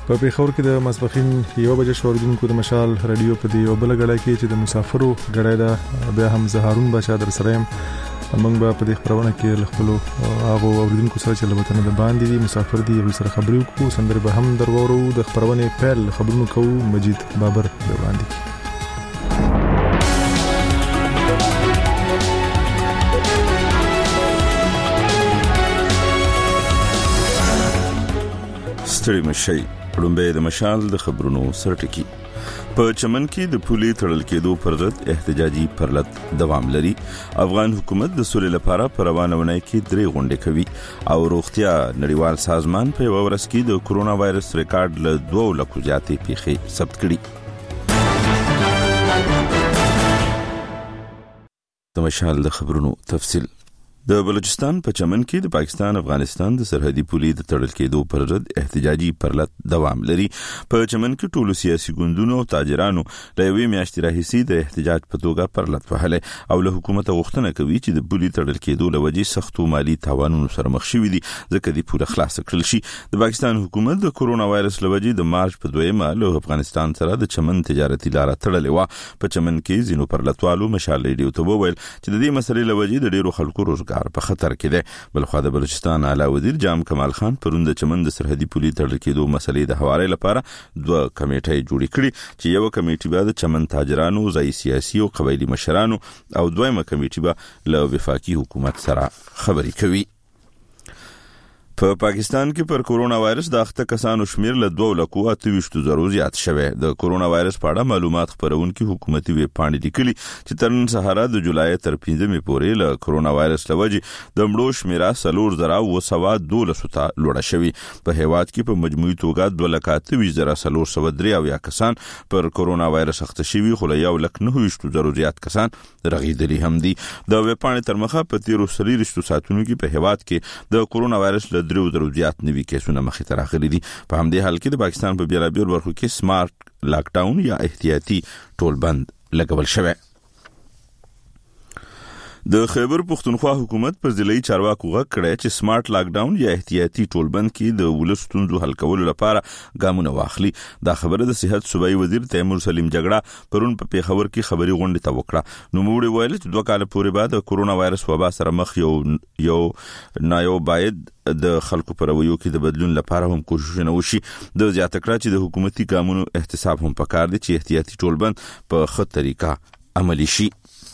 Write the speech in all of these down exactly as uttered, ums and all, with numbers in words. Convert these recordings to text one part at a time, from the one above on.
په پیښور کې د ماسپښین یو بجې شوردونکو د مشال رادیو په دی یو بل غړای کې چې د مسافرو غړای دا بیا هم زهارون بچا در سره يم موږ به په دې خبرونه کې خپل هغه اوریدونکو سره چې لبته د باندې دي مسافر دي یو سره خبرې وکړو سندره به هم درورو د خبرونه پیل خبرونه کوو مجید بابر د باندې ستړي مشي پړمبه د مشال د خبرونو سرټکی په چمن کې د پولي تړل کېدو پر ضد احتجاجي پرلط دوام لري. افغان حکومت د سولې لپاره پر روانونه کې درې غونډې کوي او روغتیا نړیوال سازمان په یو ورځ کې د کورونا وایرس ریکارډ له دوه لکو زیاتې پیښې ثبت کړي. د مشال د خبرونو تفصیل. د بلوچستان په چمن کې د پاکستان افغانستان د سرحدي پولي د تړل کېدو پر ضد احتجاجي پرلط دوام لري. په چمن کې ټولو سیاسي ګوندونو او تاجرانو د یوې میاشتې راهیسې د احتجاج په توګه پرلط وهلې او له حکومت غوښتنه کوي چې د پولي تړل کېدو له وجې سختو مالی تاوانونو سره مخ شوي دي ځکه د پوله خلاص کړل شي. د پاکستان حکومت د کورونا وایرس له وجې د مارچ په دویمه له افغانستان سره د چمن تجارتي لار تړلې و. په چمن کې ځینو پرلطوالو مشال ریډیو ته وویل چې د دې مسلې له وجې د ډیرو خلکو روزګار په خطر کې ده. بلخو د بلوچستان اعلی وزیر جام کمال خان پرون د چمن د سرحدي پولي تړل کېدو مسلې د حوالې لپاره دوه کمیټې جوړې کړې چې یو کمیټه به د چمن تاجرانو ځای سیاسي او قبایلی مشرانو او دویمه کمیټه به له وفاقي حکومت سره خبرې کوي. په پاکستان کې پر کورونا وایرس د اخته کسانو شمیر له دوه لکو اته ویشت زرو زیات شوه. د کورونا وایرس په اړه معلومات خبرونکي حکومتي ویب پاڼې لیکلي چې تر نن سهار د جولای تر پنځمې پورې له کورونا وایرس لوجې د مړو شمیر سلور زره او سوا دولس ته لوړه شوې. په هیواد کې په مجموعي توګه دوه لک اته ویشت زره سلور سو درې او یا کسان پر کورونا وایرس اخته شوي خو له یو لک نه ویشت زرو زیات کسان رغیدلي هم دي. د ویب پاڼې تر مخه په تیرو سلیریشتو ساتونو کې په هیواد کې د کورونا وایرس له درو درو زیات نوي کیسونه مخې ته راغلي دي. په همدې حال کې د پاکستان په بیلابیل برخو کې سمارټ لاک ډاون یا احتیاطي ټول بند لګول شوی. د خیبر پختونخوا حکومت پر ضلعي چارواکو غږ کړی چې سمارټ لاک ډاون یا احتیاطي ټولبند کې د ولس ستونزو حل کولو لپاره ګامونه واخلي. دا خبره د صحت صوبایي وزیر تیمور سلیم جګړه پرون په پیښور کې خبري غونډه ته وکړه. نو موږ ویل چې دوه کال پورې بعد د کورونا وایرس وبا سره مخ یو یو نایو باید د خلکو پر رویو کې د بدلون لپاره هم کوششونه وشي. د زیاته کړه چې د حکومتي ګامونو احتساب هم پکار دي چې احتیاطي ټولبند په ښه طریقه عملي شي.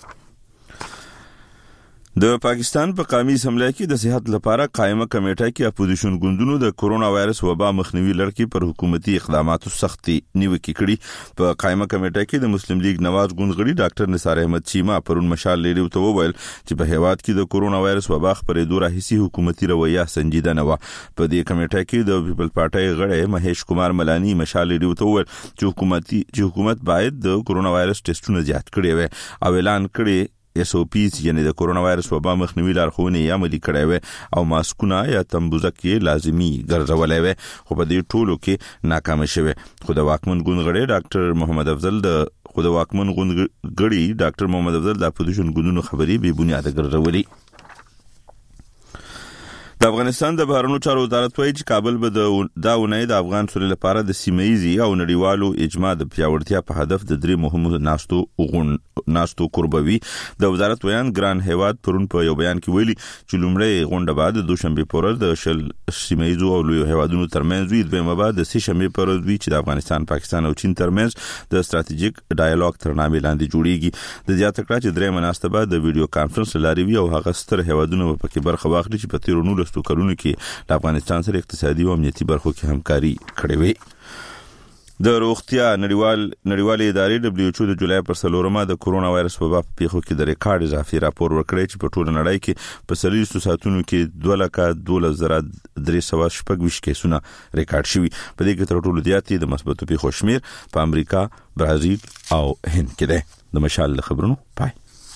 د پاکستان په قومي اسمبلی کې د صحت لپاره قائمه کمیټه کې اپوزیشن ګوندونو د کورونا وایرس وبا مخنیوي لړۍ پر حکومتي اقداماتو سختي نیوکه کړې. په قائمه کمیټه کې د مسلم لیگ نواز ګوند غړي ډاکټر نثار احمد چیما پرون مشال لیډیو ته وویل چې په هیواد کې د کورونا وایرس وبا خبرېدو راهیسي حکومتي رویه سنجیده نه و. په دې کمیټه کې د پیپل پارټي غړي مهیش کمار ملانی مشال لیډیو ته وویل چې حکومتي چې حکومت باید د کورونا وایرس ټیسټونه زیات کړي وي او اعلان کړي اس او پیز یعنی د کورونا وایرس وبا مخنیوي لارښوونې عملي کړې وي او ماسکونه یا تمبوزکې لازمي ګرځولې وي خو په دې ټولو کې ناکام شوه. خو د واکمن ګوند غړي ډاکټر محمد افضل د خو د واکمن ګوند غړي ډاکټر محمد افضل د اپوزیشن ګوندونو خبري به بنیاد ګرځولې. د افغانستان د بهرنیو چارو وزارت وايي چې کابل به د داونې د افغان سولې لپاره د سیمایي او نړیوالو اجماع د پیاوړتیا په هدف د درې مهمو ناستو غون ناستو قربوي. د وزارت ویان ګران هیواد پرون په یو بیان کې ویلي چې لومړی غونډه بعد د دوشنبه پورز د شل سیمایي او لوی هیوادونو ترمنځ وي. دویمه بعد د سه شنبه پورز وي چې د افغانستان پاکستان او چین ترمنځ د ستراتیژیک ډایالوګ تر نامې لاندې جوړیږي. د زیاته کړه چې درې مناسبه د ویډیو کانفرنس لاري وي او هغه ستر هیوادونو په کې برخه واخلي چې په تیرونو لستو کارونه کې د افغانستان سره اقتصادي او امنیتي برخو کې همکاري کړې وي. د روغتیا نړیوال نړیوال ادارې دبليو ایچ او د جولای پر څلورمه د کورونا وایرس وبا په پیښو کې د ریکارډ اضافي راپور ورکړی چې په ټوله نړۍ کې په څلوېښتو ساعتونو کې دوه لک دولس زره درې سوه شپږ ویشت کیسونه ریکارډ شوي. په دې کې تر ټولو زیات د مثبتو پیښو شمیر په امریکا، برازیل او هند کې ده. د مشال خبرونو پای.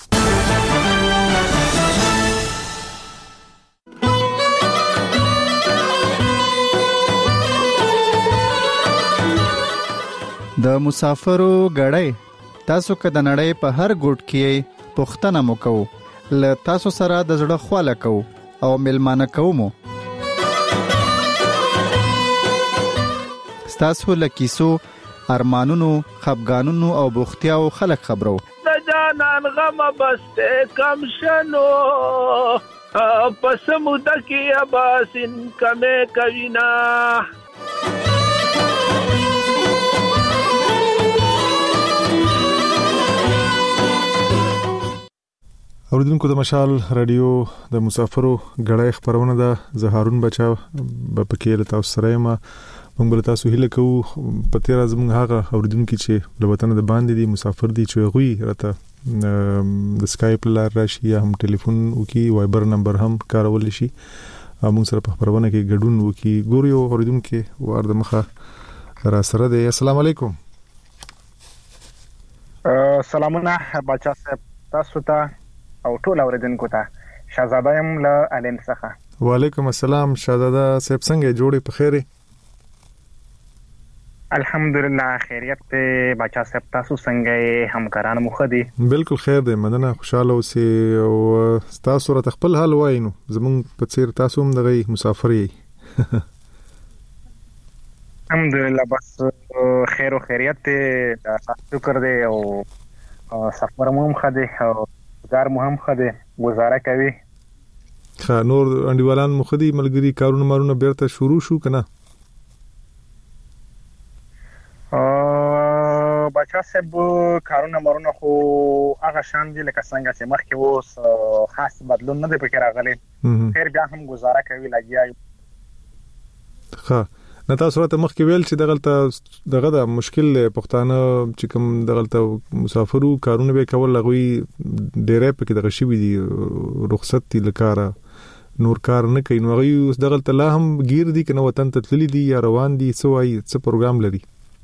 د مسافرو غړې تاسو که د نړۍ په هر ګوټ کې پښتنه مو کوو ل تاسو سره د زړه خواله کوو او ملمانه کوو. ستاسو لکیسو ارمانونو خفګانونو او بوختیاو خلک خبرو د جانان غم بسته کم شنو پس مودا کې اباسین کمه کوینا اوریدونکو د مشال رادیو د مسافرو غړای خبرونه ده زهارون بچا په پکې له تاسو سره ما موږ بل تاسو هیله کوو په تیر ازمن هغه اوریدونکو چې له وطن د باندې دي مسافر دي چې غوي راته د سکایپ لار راشي یا هم ټلیفون وکي وایبر نمبر هم کارول شي موږ سره په خبرونه کې ګډون وکي ګوريو اوریدونکو ور د مخه را سره دی. السلام علیکم. سلامونه بچا صاحب تاسو ته او ټول اوریدونکو ته شهزاده يم له الین څخه. وعلیکم السلام شهزاده صاحب څنګه جوړې په خیره؟ الحمدلله خیریت ته بچا صاحب تاسو څنګه همکاران مو خدي؟ بالکل خیر دی مننه خوشاله اوسئ او تاسو را خپل حال وایو زمونږ په څیر تاسو هم دغه مسافر یې. الحمدلله بس خیر او خیریت ته شکر دی او سفر مو هم خدي او کار مهم خده گزاره کوي. خا نور انډیوالان مخدي ملګری کارونه مارونه بیرته شروع شو کنه؟ ا بچا سب کارونه مارونه خو هغه شان دي لکه څنګه چې مخکې اوس خاص بدلون نه دی پکې راغلی. خیر بیا هم گزاره کوي لګیا. خا نتا سره مخ کې ویل چې دغلت دغه د مشکل پښتانه چې کوم دغلت مسافرو کارونه به کول لغوي ډېرې پکې دغه شی وي رخصت دي لکاره نور کار نه کوي نو غي اوس دغلت لا هم گیر دي کنه وطن ته تللی دي یا روان دي سوای څه پروګرام لري؟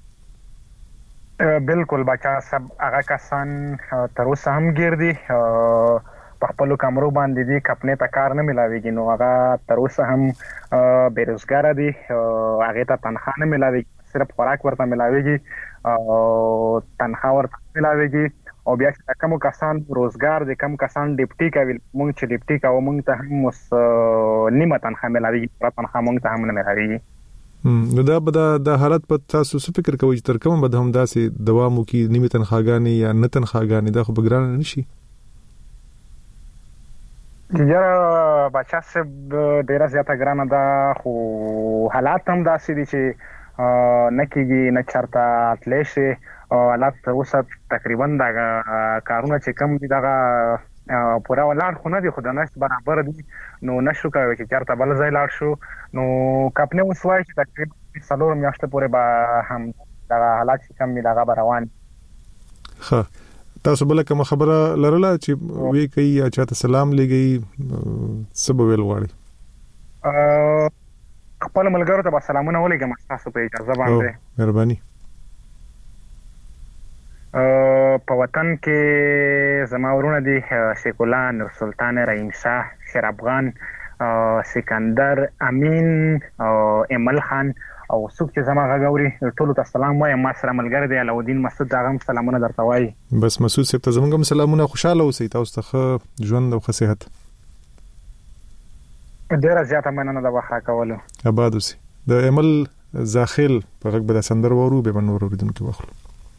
بالکل بچا سب هغه کسان تر اوسه هم گیر دي په خپل کمرو باندې دي خپل ته کار نه ملاويږي نو هغه تر اوسه هم بیروزګار دي هغه ته تنخواه نه ملاويږي صرف خوراک ورته ملاويږي او تنخواه ورته ملاويږي او بیا چې کوم کسان روزګار دي کوم کسان ډیپټي کوي مونږ چې ډیپټي کوو مونږ ته هم مس نیمه تنخواه ملاويږي پر تنخواه مونږ ته هم نه ملاويږي. نو دا به د حالت په تاسو څه فکر کوئ چې تر کومه به هم داسې دوام وکي نیمه تنخواهګانې یا نه تنخواهګانې دا خو بګران نشي؟ یاره بچا سب ډیره زیاته ګرانه ده خو حالات هم داسې دي چې نه کېږي نه چرته تللی شي حالات اوسه تقریبا دغه کارونه چې کم دي دغه پوره ولاړ خو نه دي خو د نشت برابر دي نو نشو کوي چې چرته بل ځای لاړ شو نو کپنې اوس وایي چې تقریبا څلور میاشتې پورې به هم دغه حالات چې کم دي دغه به روان. ښه تاسو بل کوم خبره لرله چې وی کوي یا چاته سلام لګي سبب ویل غواړي؟ خپل ملګرو ته سلامونه ولګم تاسو په اجازه باندې. مهرباني. په وطن کې زما ورونه دي شیخ الله نور سلطان رحیم شاه شیر افغان سکندر امین او امل خان او څوک چې زما غاوري ټول ته سلام وایم ما سره ملګری دی علاودین مسعود داغم سلامونه درته وایي. بس مسعود صاحب ته زموږ سلامونه خوشاله اوسئ تاسو ته ژوند او صحت. ډیره زیاته مننه د وخت راکولو. آباد اوسئ. د عمل زاخیل په غږ به سندر ورو به نور اوریدونکو واخلو.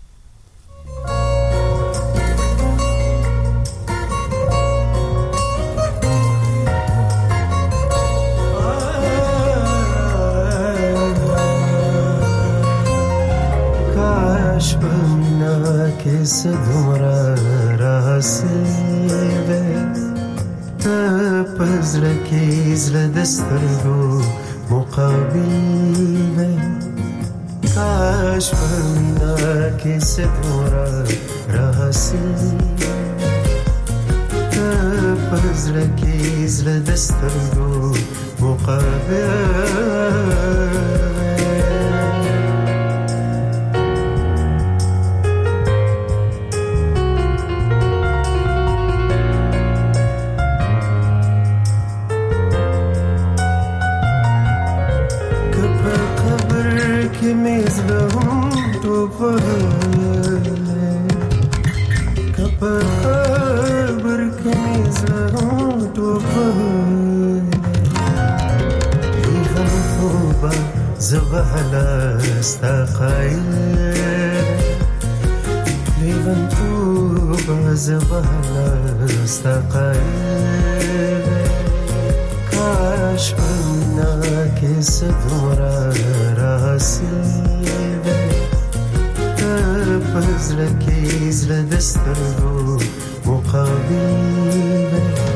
کیسه دومره راسي به ته پزړه کې زړه د سترګو مقابل به کاش په مینا کیسه دومره راسي ته پزړه کې زړه د سترګو مقابل زبهلا استقايل ليفنتوب زبالة استقايل كاش منك سدورة راسي بزركي زل دسترو مقابل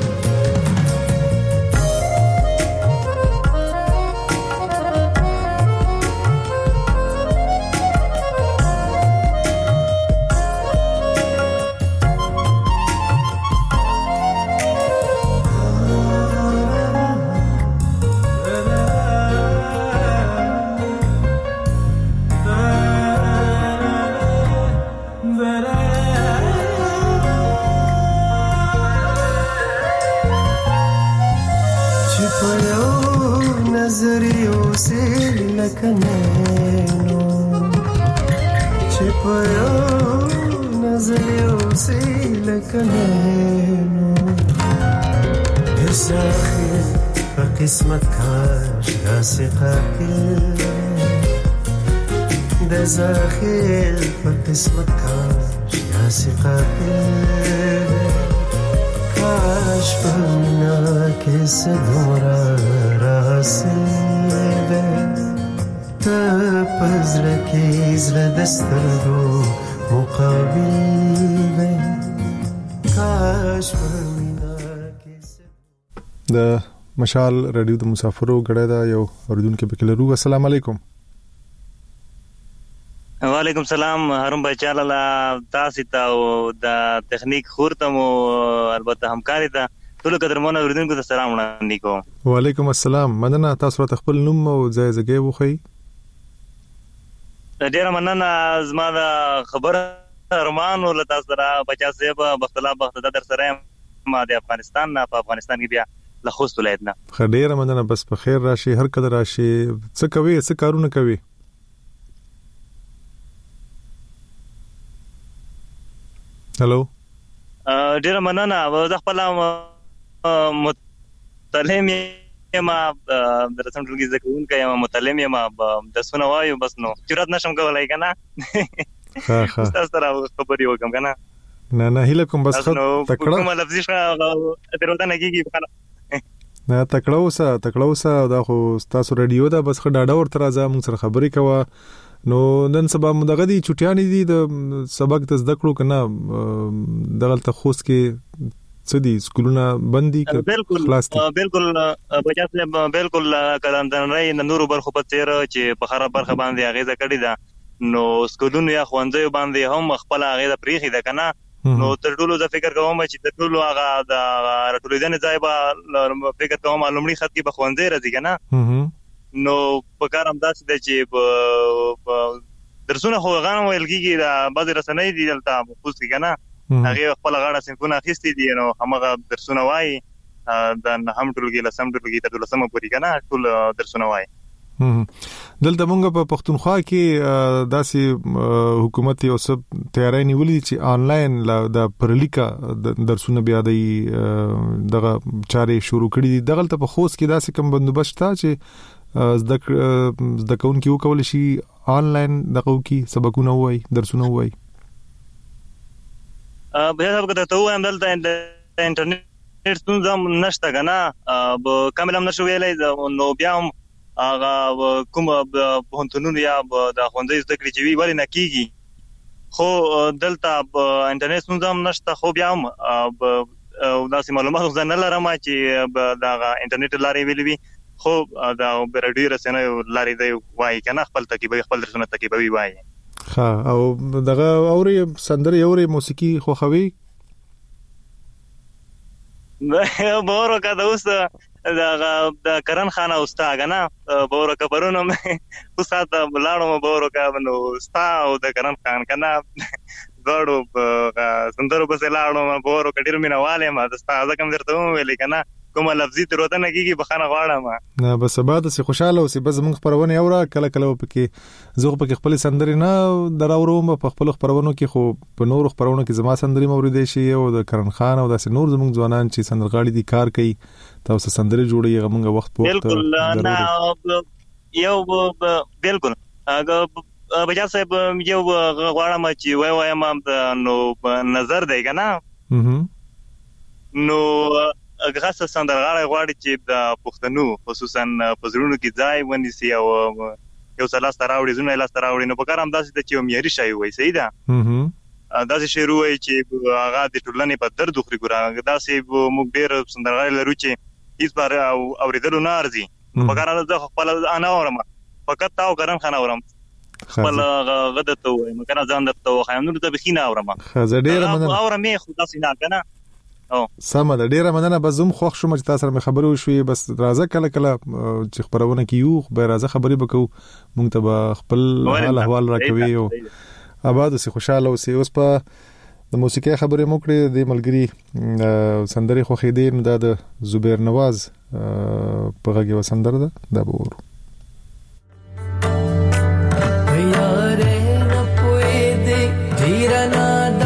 قسمت کاش داسې قاتل د زاخر په قسمت کاش داسې قاتل کاش په مینا کې څومره راسې ته په زړه کې زړه د سترګو مقابل کاش په مینا کې د مشال رادیو د مسافرو غړې دا یو اوریدونکو په کلرو. السلام علیکم. وعلیکم السلام. هارون بھائی چاله تاسو ته او د تخنیک خورتم او البته همکاري ته ټول قدرمن اوریدونکو ته سلام وړاندې کوم. وعلیکم السلام. مننه. تاسو ته خپل نوم او ځای ځای وخی. ډیر مننه. زما د خبره ارمان ول تاسو را بچا صاحب بختلا بخت در سره ما د افغانستان نه په افغانستان کې بیا له خوست ولایت نه. خډیر مننه. بس په خیر راشي، هر کله راشي. څه کوي، څه کارونه کوي؟ هالو. ډیر مننه. زه خپل متعلم یم، د رسم ټولګي زده کوونکی یم، متعلم یم، درسونه وایو، بس نو جرأت نشم کولای کنه. ها ها. تاسو سره خبرې وکم کنه. نه نه هیله کوم بس خط تکړه. کومه لفظي ښه دروته نه کیږي کنه. نه تکړه اوسه، تکړه اوسه. دا خو تاسو رادیو دا بس خ ډاډه ورته راځه، موږ سره خبرې کوه. نو نن سبا مدغه دي چټیانې دي د سبق د زده کړو کنه. دغه ته خوست کې څه دي سکولونه بندي کړه؟ بالکل بالکل بچاسه بالکل کلام دنري نورو برخو په تیر چې په خراب برخه باندې اغیزه کړې ده، نو سکولونو یا خوندې باندې هم خپل اغیزه پریخي ده کنه. نو تر ټولو د فکر کوم چې تر ټولو هغه د راټولېدنې ځای به فکر کوم معلومي خط کې بخوندې راځي کنه. نو په کار هم داسې ده چې درسونه خو غانم ویل کېږي د بعضې رسنۍ دي دلته خوست کې کنه، هغې خپله غاړه صنفونه اخیستي دي، نو همغه درسونه وایي د نهم ټولګي لسم ټولګي تر دولسمه پورې کنه ټول درسونه وایي. دلته مونږ په پښتونخوا کې داسې حکومت یو څه تیاری نیولې چې آنلاین د پرلیکا درسونه بیا د دغه چارې شروع کړې دي. دغه ته په خوست کې داسې کوم بندوبست شته چې زده زده کوونکي وکول شي آنلاین دغه کی سبقونه وای درسونه وای؟ بیا هغه ته وایم دلته انټرنیټ ستونزه نشته کنه، کامل هم نشو ویلای. نو بیا هم هغه کوم پوهنتونونه یا د خوندې زده کړې چې وی ولې نه کیږي، خو دلته انټرنیټ ستونزه هم نشته. خو بیا هم داسې معلومات زه نه لرم چې دغه انټرنیټ لارې ویلې وي، خو دا رادیو رسنۍ لارې دی وایي کنه، خپل ترکیبي خپل درسونه ترکیبوي وایي. ها او دغه اوري سندري اوري موسیقي خو خوي بورو کا دوست دا د کرن خان استاد کنه، بورو کا پرونو استاد بلاړو بورو کا نو استاد او د کرن خان کنه غړو سندرو په لاړو بورو کډیر مینواله ما د استاد کم درته ویل کنه، کومه لفظي تروته نه کیږي بخانه غواړم نه. بس بعد سه خوشاله اوسې، بس موږ خبرونه اورا کله کله پکې زه پکې خپل سندري نه دراوروم په خپل خبرونو کې، خو په نور خبرونو کې زما سندري موریدې شي او د کرن خان او داس نور زموږ ځوانان چې سندرغاړي دي کار کوي تاسو سندري جوړي غمنګ وخت په وخت. بالکل نه یو بالکل هغه بجا صاحب یو غواړم چې وای وایم نو نظر دی کنه نو غاصه سندرغاړي غواړي چې د پښتنو خصوصا په زړونو کې ځای ونیسي او یو څلاس تراوړي زونه لاس تراوړي نو په کار هم داسې د چې معیاري شای وای صحیح ده داسې شروع وای چې هغه د ټولنې په درد خوري ګره داسې موږ ډېر سندرغاړي لرو چې هیڅ بار اوریدلو نه ارزي په کار د خپل انا اورم فقط تاو کرن خانه اورم خپل غدته وای مګر ځان درته خایم نور ته بخینه اورم خزه ډېر مننه اورم یې خدا سينه کنه او سم ده ډیره مننه بزوم خوښ شوم چې تاسو سره خبرو شوې بس راځه کله کله چې خبرونه کیو به راځه خبرې وکړو مونږ ته خپل حال احوال راکوي او آباد اوسې خوشاله اوسې اوس په د موسیقي خبرې مو کړې د ملګری سندري خو خېدې نو د زبیر نواز په غږی وسندر ده دا به ورو یاره نه پوي دې ډیر نه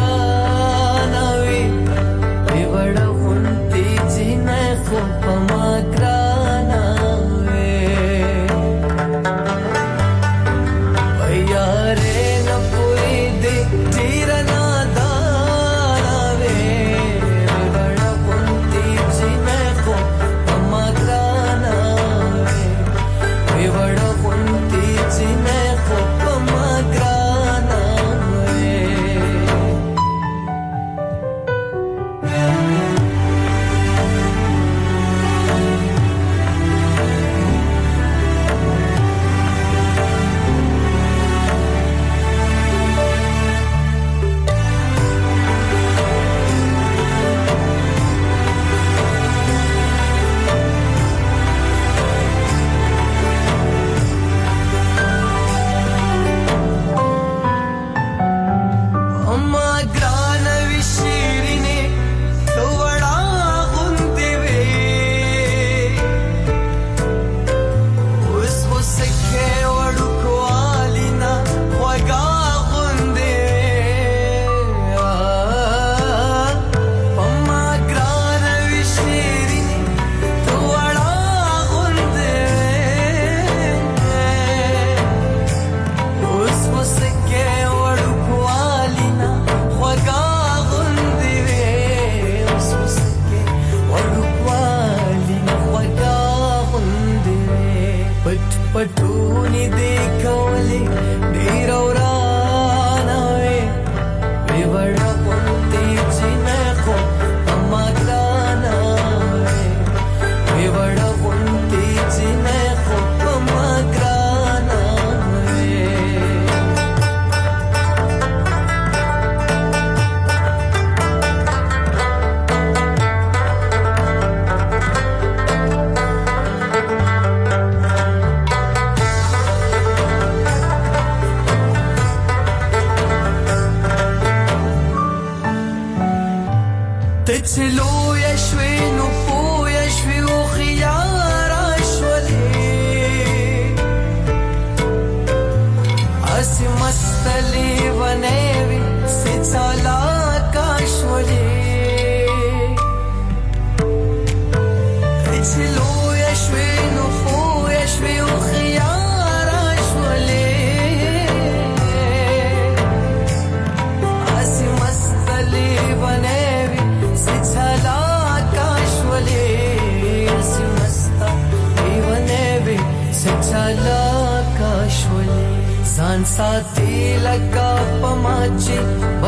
साथी लगा पमाची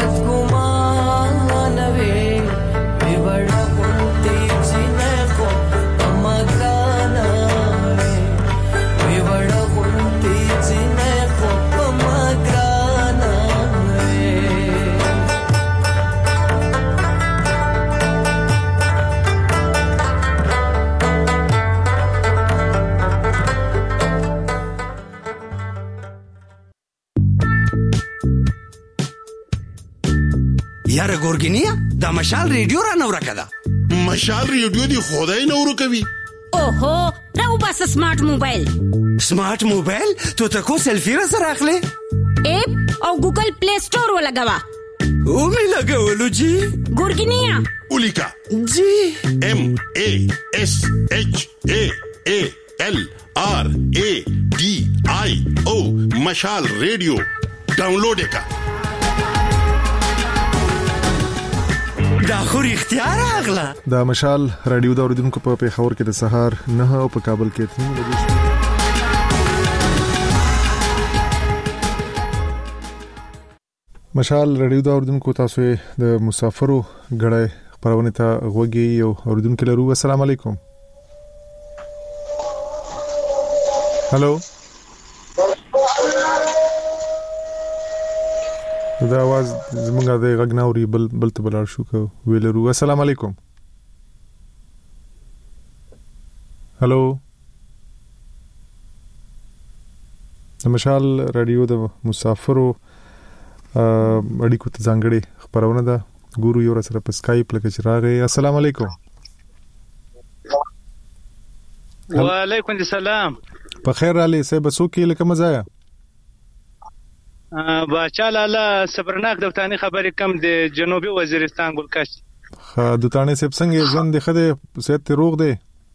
बदगुमान वे विवड़ा कुंती जिने को पमग्राना वे विवड़ा कुंती जिने को पमग्राना वे یاره ګورګینیا دا مشال ریډیو را نو راکدا مشال ریډیو دی خدای نو کوي اوهو راو بس سمارټ موبایل سمارټ موبایل ته تکو سلفی را سره اخلي اپ او ګوګل پلی سٹور ولګوا او می لګولو جی ګورګینیا اولیکا جی ام ا اس اچ ا ا ال ار ا ډي آی او مشال ریډیو ډاونلوډ یې کا. دا خو اختیار اغلا دا مشال رادیو دا اوریدونکو په پیښور کې د سهار نه او په کابل کې تین بجې. مشال رادیو دا اوریدونکو تاسو د مسافرو غړې خبرونه ته غوږی او اوریدونکو لرو. السلام علیکم. هالو دا आवाज زمونږه د غږناوري بل بل ته بلار شو کو ویلرو. السلام علیکم. هالو د مشال رادیو د مسافرو اړیکو ته ځانګړي خبرونه ده. ګورو یو سره په اسکایپ لکه چې راغی. السلام علیکم. وعلیکم السلام. په خیر علي سه بسو کې لکه مزایا باچا لاله صبرناک دوتانی خبرې کم د جنوبي وزیرستان ګلکش. خا دوتانی سب څنګه ژوند دی خده صحت روغ دی؟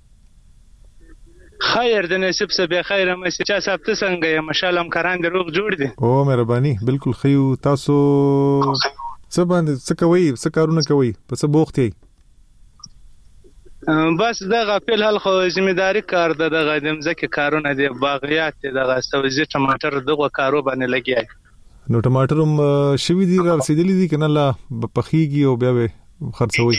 خیر د نصیب سه به خیر مې چې صاحب ته څنګه یم مشالم کران د روغ جوړ دي. او مهرباني بالکل خيو. تاسو څه باندې څه کوي څه کارونه کوي په څه بوخت یې؟ بس دغه په حال خو ځمېداري کار ده دغه د مزکه کارونه دي باغیات دغه سبزی ټماټر دغه کارو باندې لګیای. نو ټماټر هم شوي دي رسیدلې دي کنه لا پخېږي او بیا به خرڅوي؟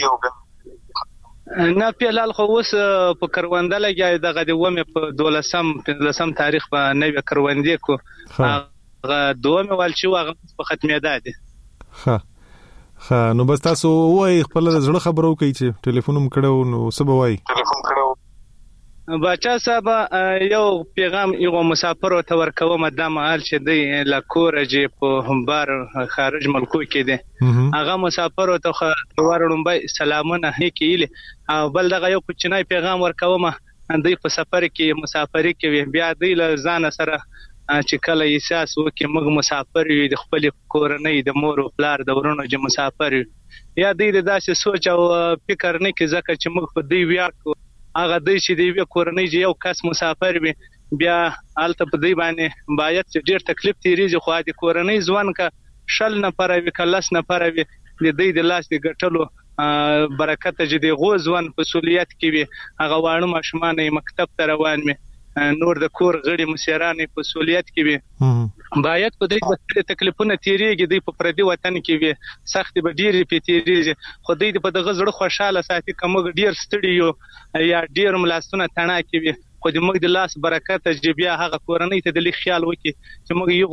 نه په حال خو اوس په کرونده لګیای دغه د ومه په دولسم پنځلسم تاریخ په نوې کروندې کو هغه دومه والچو هغه په ختمېدا دي. ها ها نو بس تاسو وای خپل زړه خبرو کوي چې ټلیفون هم کړو نو سبا وای ټلیفون کړو. بچا صاحب یو پیغام یو مسافر ته ورکوم د مال چې دی لا کورجه په همبار خارج ملکو کې دی. هغه مسافر ته ورړم سلامونه هکېله او بل دغه یو کوچنی پیغام ورکوم دوی په سفر کې مسافری کوي بیا دی له ځان سره چې کله احساس وکي موږ مسافر یو د خپل کورنۍ د مور او پلار د ورونو چې مسافر یا دی د داسې سوچ او فکر نه کې ځکه چې موږ په دی ویاړ کو هغه دی چې دی کورنۍ یو کس مسافر وي بیا الته په دی باندې باید چې ډیر تکلیف تیریږي خو د کورنۍ ځوان کا شل نه پروي کلس نه پروي د دی د لاس د ګټلو برکت چې دی غوځوان په سہولیت کې وي هغه وانه ماشومان مکتب ته روان وي نور د کور غړي مسیرانې په سہولیت کې وي باید په دې وخت تکلیفونه تیریږي د په پردي وطن کې وي سخت به ډیر په تیریږي خو دې په دغه زړه خوشاله ساتي کوم ډیر ستړي یو یا ډیر ملاسونه تڼا کې وي خو د موږ د لاس برکت چې بیا هغه کورنۍ ته د لې خیال وکي چې موږ یو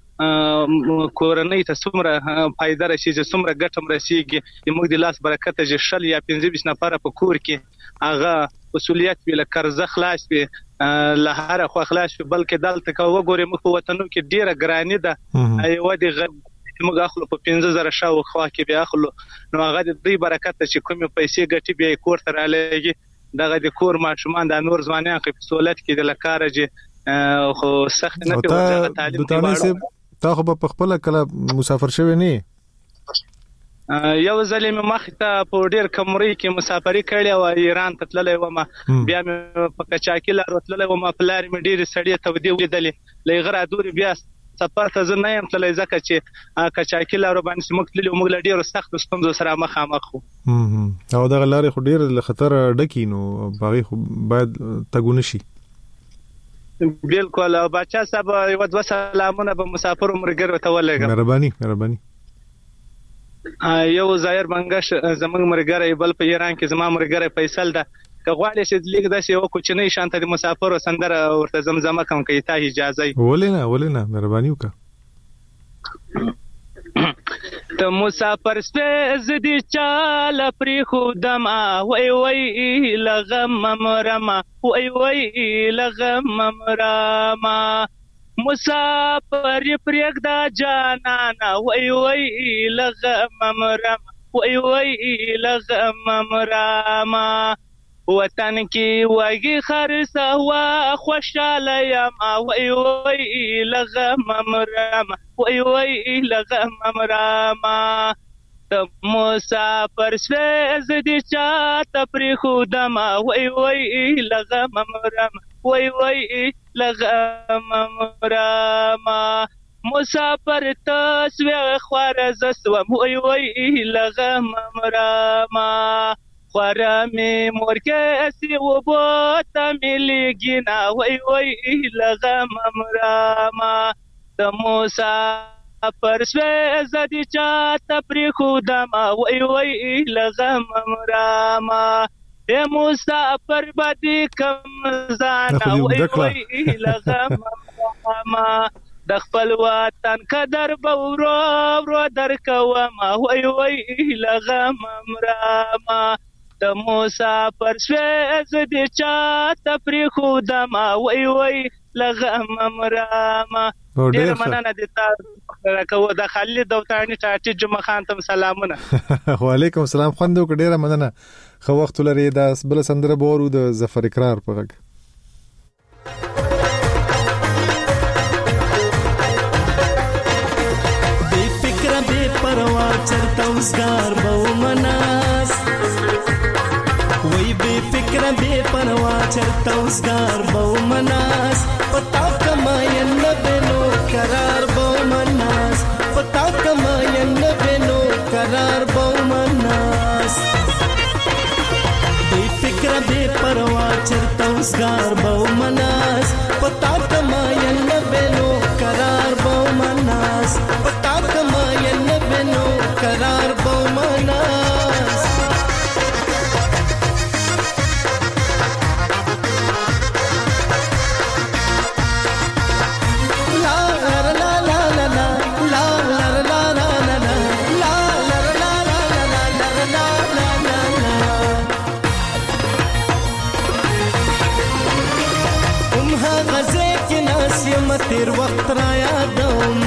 کورنۍ ته څومره فائدہ راشي چې څومره ګټم راشيږي د موږ د لاس برکت چې شل یا پنځه بیس نفر په کور کې هغه مسؤلیت ویل قرض خلاص وي له هر خو خلاص بلکې دلته کو وګورې مخ وطنو کې ډیره ګرانی ده ایو د موږ اخلو په پنځه زره شاو خوا کې بیا اخلو نو هغه د دې برکت چې کومه پیسې ګټي بیا کور تر عليږي دغه د کور ماشومان د نور ځوانان په سہولت کې د لکارجه خو سخت نه کوي تعلیم تا خو په خپل کله مسافر شوی نه یو ځلې مخ ته په ډیر کمرې کې مسافرۍ کړې او ایران ته تللې و ما بیا مې په کچاکی لار تللې و ما پلار مې ډیر سړی ته ودی ولیدلې لغره دور بیا سفر ته زه نه يم تللې ځکه چې کچاکی لار باندې موږ تللې موږ ډیر سخت ستونزو سره مخامخ وو او دا لارې خو ډیر له خطر ډکی نو باغی خو باید تګونه شي. بالکل بچا صاحب یو د سلامونه به مسافر مرګر ته ولګم مهرباني مهرباني یو ظاهر منګش زمنګ مرګره بل په ایران کې زما مرګره فیصل ده کغواړي چې لیک داسې یو کوچنی شانته د مسافر سندره ورته زمزمه کوم کوي ته اجازه ولینه ولینه مهرباني وکړه ته مسافر سپز دي چاله پری خودم وای وای لغم مرما وای وای لغم مرما مسافر پرېګ دا جانانا وای وای لغم مرما وای وای لغم مرما وطن کې وایي خرڅه وا خوشاله یم وای وای لغم مرما وای وای لغم مرما ته مسافر سوز دي چاته پرې خودم وای وای لغم مرما وای وای لغم مرما مسافر تسوی خواره زسوم وی وی لغم مراما خواره می مرکسی و باتا ملیگینا وی وی لغم مراما د مسافر سوی زدی چاہتا پری خودما وی وی لغم مراما اے مسافر بدی کم زانا وی وی لغم مراما د خپل وطن قدر به ورو ورو درکوما وی وی لغم مراما د مسافر سوی زدی چاہتا پری خودما وی وی لغم مراما ډیر مننه د تاسو راکو د خالد دوتانی ټاټي جمعه خان ته سلامونه وعلیکم السلام خوندو ډیر مننه خو وخت لري دا بل سندره بورو د ظفر اقرار په غږ بے فکر بے پروا چرتا وسګار بو مناس وای بے فکر بے پروا چرتا وسګار بو مناس پتا کما ین بنو قرار بو مناس پتا کما ین بنو قرار بو مناس بے فکر بے پروا چرتا وسګار بو مناس پتا کما ین بنو قرار بو مناس پتا کما ین بنو قرار بو مناس تیر وخت را یادوم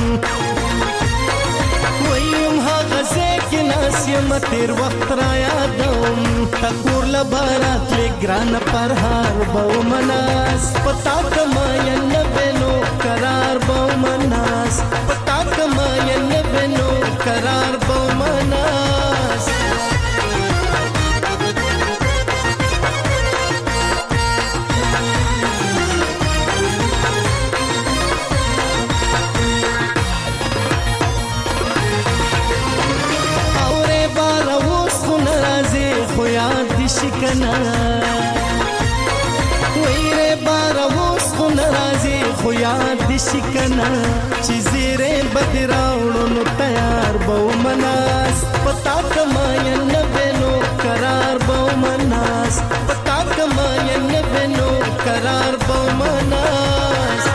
ویم ها غزه کې ناس یم تیر وخت را یادوم تکور لبارات لګران پر هار بو مناس پتا کما ین بنو قرار بو مناس پتا کما ین بنو قرار بو مناس شکنا ویره باروس خو ناراضي خو یاد دي شکنا چې زیره بدراوړو نو تیار بو مناس پتا کما ین بنو قرار بو مناس پتا کما ین بنو قرار بو مناس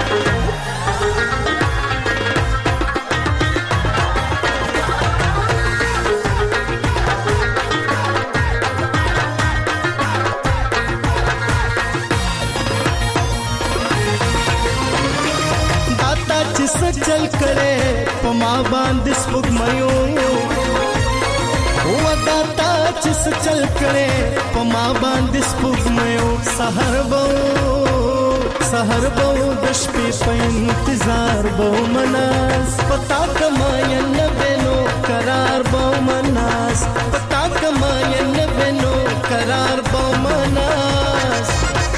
चल करे पमा बांध स्पुग मयो वदाता चिस चल करे पमा बांध स्पुग मयो सहर बो सहर बो दश पे पे इंतजार बो मनास पता कमा इन बनो करार बो मनास पता कमा इन बनो करार बो मनास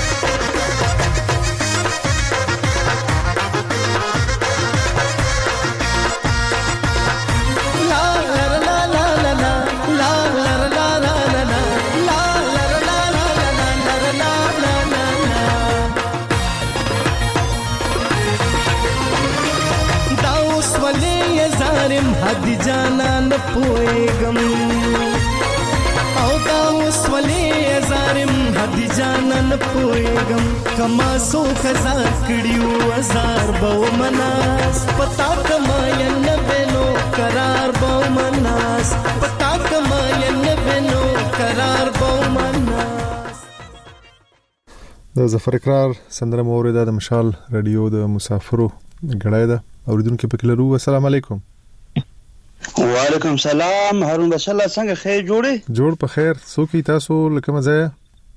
حد جانا نه پويګم او دا وسولې زارم حد جانا نه پويګم کما سو خزا کړیو هزار بو مناس پتا کما ین بنو قرار بو مناس پتا کما ین بنو قرار بو مناس د ظفر اقرار سندره مورده د مشال رادیو د مسافرو غړای ده اوریدونکو پکې لرو. السلام علیکم. وعلیکم السلام. هارون بشال څنګه خیر جوړې؟ جوړ په خیر. څوک تاسو لکه مزه؟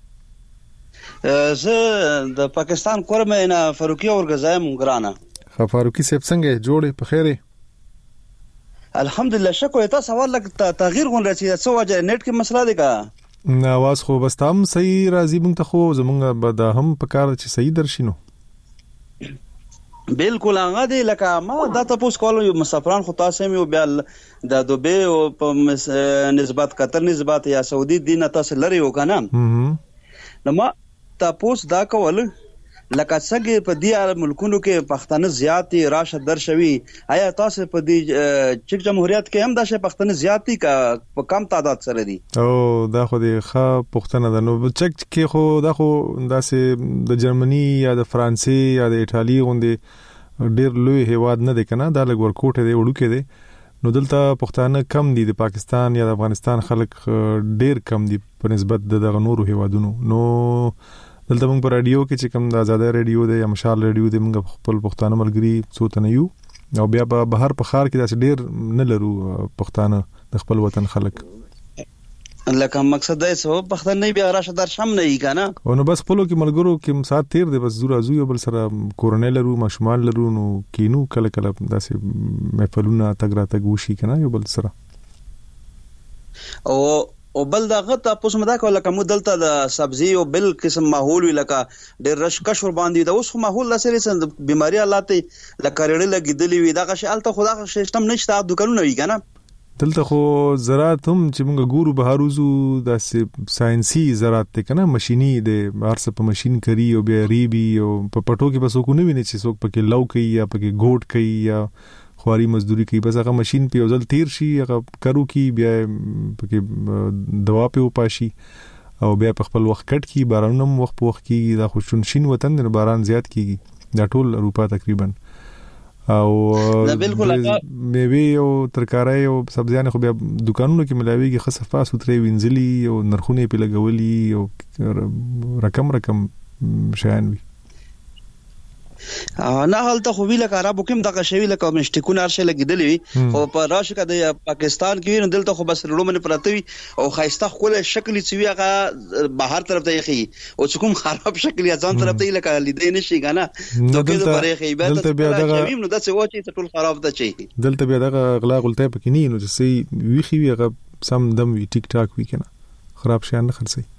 زه د پاکستان کورمه نه فاروقي اورګزایم ګرانه. خو فاروقي صاحب څنګه جوړې په خیره؟ الحمدلله. شکو ته سوال لګ تغییر غون راځي څه وجه نیټ کې مسله دی کا؟ نه आवाज خو بس تام صحیح راځي مونږ ته خو زمونږ به د هم په کار چې صحیح درشینو. بالکل هغه دی لکه ما دا تاسو کول مسافران خو تاسو مې بیا د دوبه او په نسبت قطر نسبت یا سعودي دینه تاسو لري وکنه نو ما تاسو دا کول لکه څنګه په دې ملکونو کې پښتانه زیاتی راشه درشوي آیا تاسو په دې چک جمهوریت کې هم دا شي پښتانه زیاتی کا په کم تعداد سره دي او دا خو دې ښه پښتنه ده نو چک کې خو دا خو داسې د جرمني یا د فرانسې یا د ایتالي غوندې ډېر لوی هیواد نه دی کنه دا لګ ورکوټه دی وړوکې دی نو دلته پښتانه کم دي د پاکستان یا د افغانستان خلک ډېر کم دي په نسبت د دغه نورو هیوادونو نو دلته موږ په رادیو کې چې کوم د آزاد رادیو دی یا مشال رادیو دی موږ خپل پښتانه ملګری څو تنه یو او بیا په بهر په خار کې داسې ډېر نه لرو پښتانه د خپل وطن خلک لکه مقصد دی سو پښتون نه بیا راشه در شم نه ای کنه او نو بس خپلو کې ملګرو کې سات تیر دی بس زور ازو بل سره کورنۍ لرو مشمال لرو نو کینو کله کله داسې محفلونه تګ را تګ وشي کنه یو بل سره او او بل دغه تاسو مدا کوله کوم دلته د سبزی او بل قسم ماحول لکه ډېر رش کشور باندې د اوس ماحول لسره بیماری حالات لکه رړې لګیدلې وي دغه شي الته خدا سیستم نشته دکانونه وي کنه دلته خو زراعت هم چې موږ ګورو بهاروزو د ساينسي زراعت ته کنه ماشيني د هرڅه په ماشين کوي او بیا ریبي او په پټو کې بس کو نه ویني چې څوک پکې لو کوي یا پکې ګوټ کوي یا خواري مزدوري کوي بس هغه ماشين په ځل تیر شي هغه کرو کی بیا پکې دوا په وپاشي او بیا په خپل وخت کټ کی بارانم وخت په وخت کی دا خوشون شین وطن د باران زیات کیږي دا ټول اروپا تقریبا او میوه او ترکارای او سبزیان خو بیا دکانونو کې ملاويږي خصفه سوتري وینځلي او نرخونه په لګولي او رقم رقم شان وي نه حالت خو ویل کارابو کوم دغه شوی لکه مشتکونه هر شي لګیدلې او په راشه د پاکستان کې نه دلته خو بس لومن پراتوي او خایسته خپل شکل چې وی هغه بهر طرف ته یخي او کوم خراب شکل یا ځان طرف ته لکه لیدې نشي کنه دوکې د پرې خیبات دلته بیا دغه نو داسې و چې ټول خراب ده چي دلته بیا دغه اغلا غلطه پکې نه نو چې سي ویخي وی هغه سم دم وی ټیک ټاک وی کنه خراب شي نه خرسي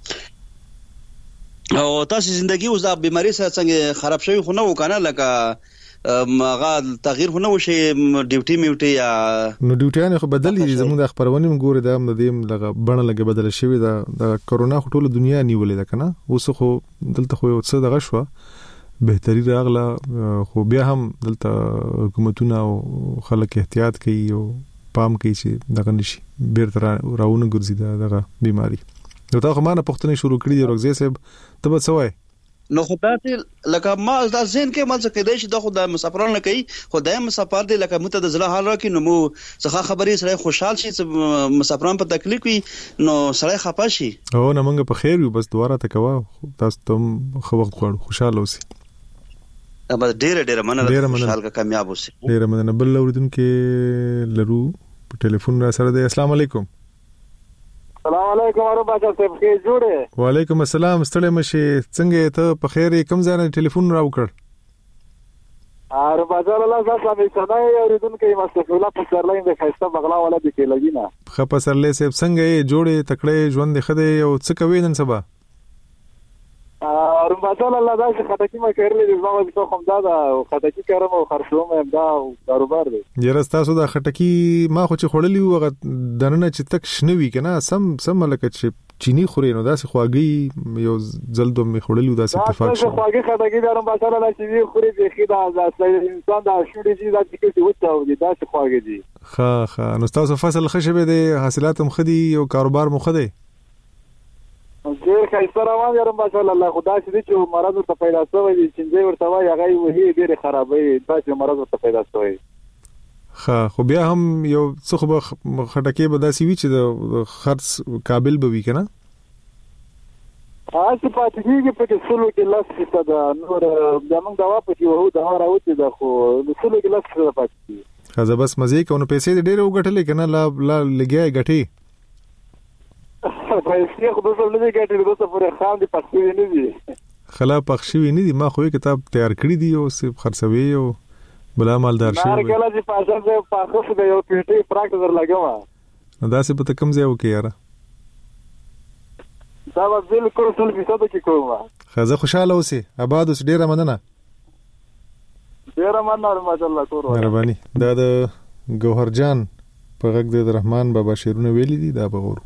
او تاسو ژوندۍ اوس د بیماری سره څنګه خراب شوی خو نه وکنه لکه ماغه تغییر خو نه وشي ډیوټي میوټي یا نو ډیوټي نه خو بدلې زموږ د خبرونه موږ دا د دې لغه بڼه لګه بدل شوی دا د کرونا خو ټول دنیا نیولې ده کنه اوس خو دلته خو څه دغه شو بهتري راغله خو بیا هم دلته حکومتونه او خلک احتیاط کوي او پام کوي چې دغه نشي بیرته راونه ګرځي دا دغه بیماری نو تا خو ما نه پښتنې شروع کړې دی روغزي صاحب ته به سوای نو خدای لکه ما دا زین کې مال څه کېدای شي دا خو د مسافرانو نه کوي خدای مسافر دی لکه مت د زړه حال راکې نو مو څخه خبرې سره خوشحال شي چې مسافران په تکلیف وي نو سره خپه شي او نه مونږ په خیر یو بس دواره تکوا تاسو ته خو وخت غواړو خوشاله اوسئ ابا ډېر ډېر مننه خوشحال کا کامیاب اوسئ ډېر مننه بل اوریدونکو لرو په ټلیفون را سره دی السلام علیکم السلام علیکم ورحمت الله صاحب کې جوړه وعلیکم السلام ستړي مشه څنګه ته په خیر کوم ځای نه ټلیفون راو کړ اره بازار الله صاحب سمای اوریدونکو مصطفی الله په سرلاین د خسته بغلا ولا د کې لګینا خپه سرلې صاحب څنګه جوړه تکړه ژوند خده او څه کوي نن سبا اره بازار الله دا چې خټکی ما کړلې د زما په کوم دا خټکی کارم او خرڅوم هم دا کاروبار دی یره تاسو دا خټکی ما خو چې خړلې و دنه چې تک شنوي کنه سم سم لکه چې چینی خوري نو داسې خواږی یو زلدو می خړلې داسې اتفاق شو خواږی خټکی دارم بازار الله چې خوري د خیدا انسان دا شوري دي دا چې څه وته دي دا څه خواږی دي ها ها نو تاسو فصل خشبه دي حاصلات مخدي او کاروبار مخدي ډېر ښایسته روان یم ماشاءالله الله خدا دې چې مرض ته پیدا شوی دی چې ورته وایي هغه وهي ډېر خرابې دا چې مرض ته پیدا شوی ها خو بیا هم یو څه خو خټکی به داسې وي چې د خرڅ قابل به وي کنه تاسو پاتې کېږي په کې سلو کې لاس څه دا نور د موږ دوا په کې وو دا راوته دا خو د سلو کې لاس څه پاتې کېږي خزه بس مزه کوي پیسې ډېر وګټلې کنه لا لا لګي غټي پیسې خو دوسر نه دي ګټې دوسر پورې خام دي پخښوي نه دي خلا پخښوي نه دي ما خو کتاب تیار کړی دی او صرف خرڅوي او بلا مالدار شي نار کله چې پاسه زه پاخه د یو پیټي پراکټ در لګما نو دا څه په کوم ځای وکي یاره دا به بالکل ټول فیصد کې کومه خزه خوشاله اوسې آباد اوس ډیره مننه ډیر مننه ماشاءالله کور مهرباني. دا د ګوهر جان په غږ د رحمان بابا شعرونه ویلي دي دا بغور.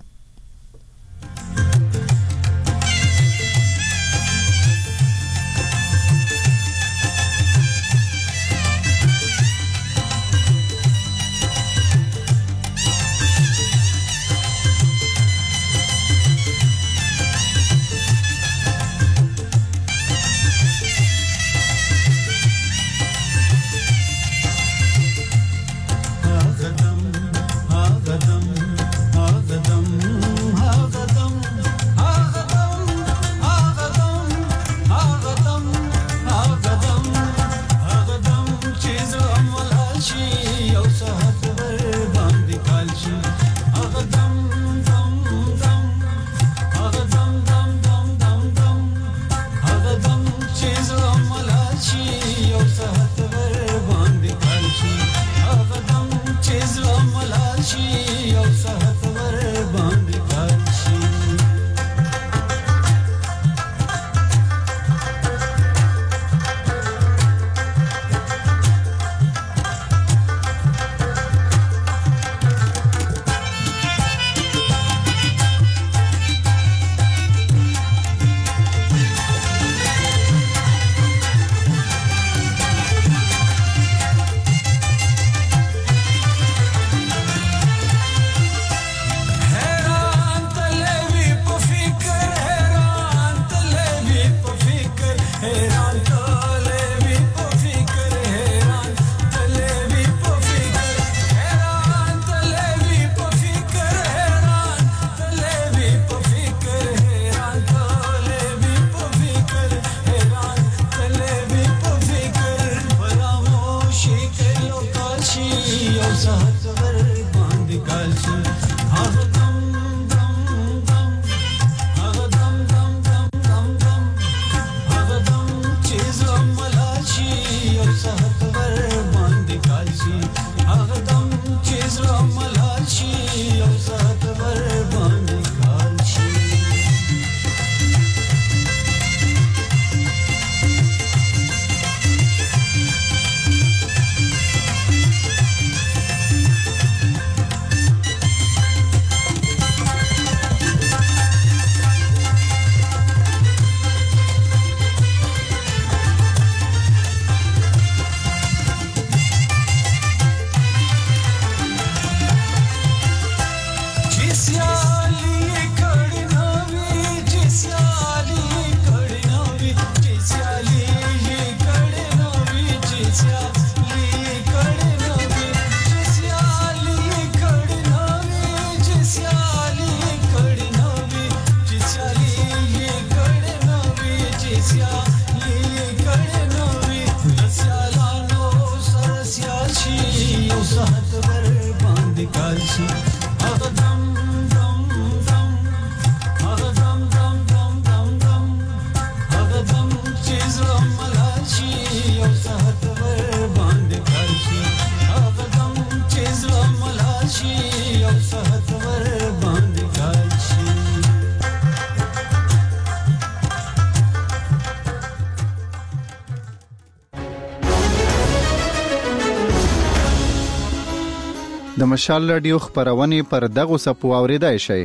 د مشال رادیو خبرونه پر دغه سپو اوریدای شي.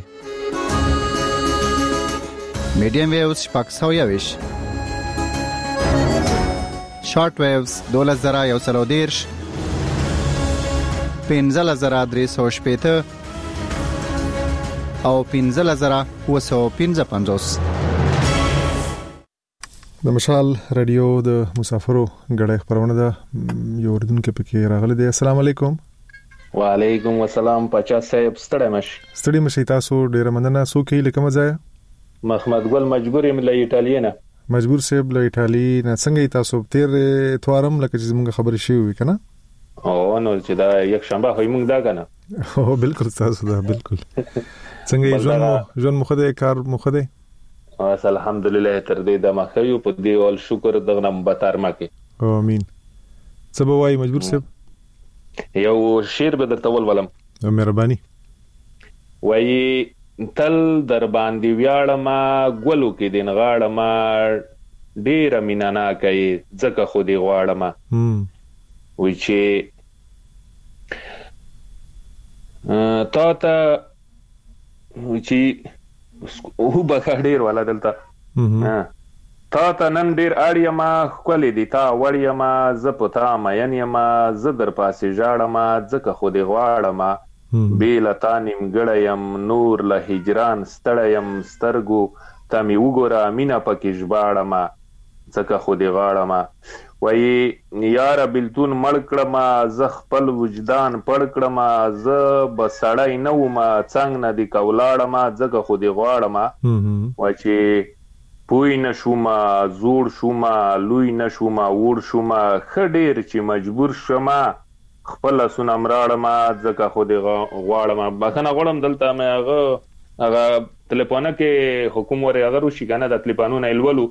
میډیم ویوز شپږ سوه یویش، شارټ ویوز دوله زره یو سل او دېرش، پنځه زره درې سوه شپېته او پنځه زره اووه سوه پنځه پنځوس. د مشال رادیو د مسافرو غړې خبرونه ده یو اردن کې پکې راغلي دي. السلام علیکم. وعلیکم السلام. پچا صاحب ستړی مش ستړی مشي تاسو ډیر مننه. سو کې لکه مزه محمد ګل مجبور یم له ایټالیا نه. مجبور صاحب له ایټالیا نه څنګه تاسو تیر اتوارم لکه چې موږ خبرې شي وي کنه. او نو چې دا یک شنبه خو موږ دا کنه. او بالکل تاسو دا بالکل څنګه ژوند ژوند مخده کار مخده. اس الحمدلله تر دې د مخیو په دی ول شکر دغه مبتر مکه. امين. سبا وای مجبور صاحب یو شیر به درته ولولم. مهرباني. وای تل در باندې ویاړه ما ګلو کې دین غاړه ما ډېره مینه ناکه یې ځکه خو دې غواړمه وایي چې تا ته چې وبخښه ډېر والا دلته تا ته نن ډېر اړ یمه ښکلې دي تا وړ یمه زه په تا مین یمه زه در پاسې ژاړمه ځکه خو دې غواړمه بې له تا نیمګړی یم نور له هجران ستړی یم سترګو ته مې وګوره مینه پکې ژباړمه ځکه خو دې غواړمه وایي یاره بېلتون مړ کړمه زه خپل وجدان پړ کړمه زه به سړی نه ومه څنګ نه دې که ولاړمه ځکه خو دې غواړمه وایي چې پوی نه شومه زوړ شومه لوی نه شومه وړ شومه ښه ډېر چې مجبور شومه خپل لاسونه م راړمه ځکه خو دې غواړمه بخښنه غواړم دلته مې هغه هغه تلیفونه کې حکم ورې هغه روشي که نه د تلیفونونه یې لولو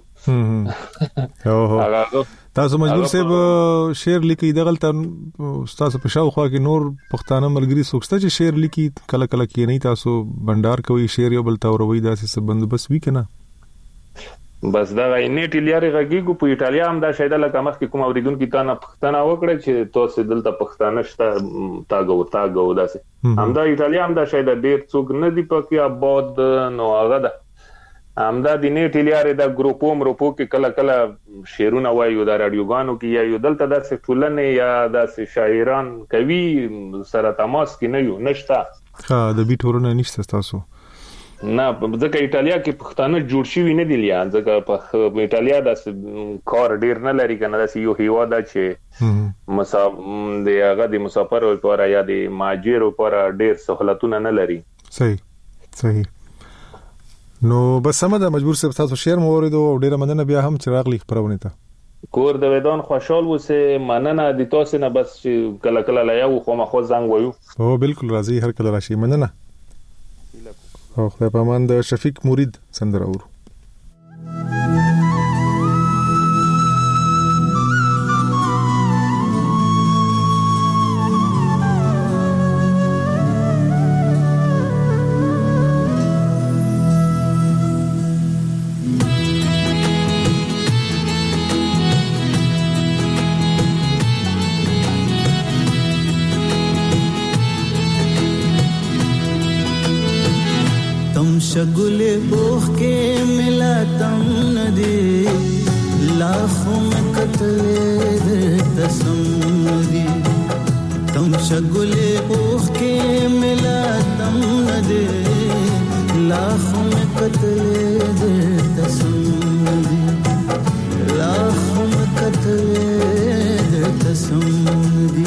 تاسو مجبور صاحب شعر لیکي دغلته تاسو په شاوخوا کې نور پښتانه ملګري څوک شته چې شعر لیکي کله کله کښېنئ تاسو بنډار کوئ شعر یو بل ته اوروئ داسې څه بندوبست وي که نه بس دغه نیټ لیارې غږیږو په ایټالیا هم دا شاید لکه مخکې کوم اوریدونکي تا نه پوښتنه وکړه چې تاسو دلته پښتانه شته تاګو تاګو داسې همدا ایټالیا هم دا شاید ډېر څوک نه دي پکې آباد نو هغه ده همدا د نیټ لیارې د ګروپو مروپو کې کله کله شعرونه وایو د راډیوګانو کې یا یو دلته داسې ټولنې یا داسې شاعران کوي سره تماس کې نه یو نشته ها د بیټ ورونه نشته تاسو نه ځکه ایټالیا کې پښتانه جوړ شوي نه دي لیا ځکه په ایټالیا داسې کار ډېر نه لري که نه داسې یو هیواد ده چې د هغه د مسافرو لپاره یا د مهاجرو لپاره ډېر سهولتونه نه لري صحیح صحیح نو بس سمه ده مجبور صاحب تاسو شعر مو واورېدو او ډېره مننه بیا هم چې راغلي خپرونې ته کور د ویدان خوشحال اوسئ مننه د تاسو نه بس چې کله کله له یو خامخا زنګ وایو هو بالکل راځي هر کله راشي مننه او خدای په امان د شفیق مرید سندره اورو शगुले बोख के मिला तम नदी लाखों में कतले दे तसम नदी तम शगुले बोख के मिला तम नदी लाखों में कतले दे तसम नदी लाखों में कतले दे तसम नदी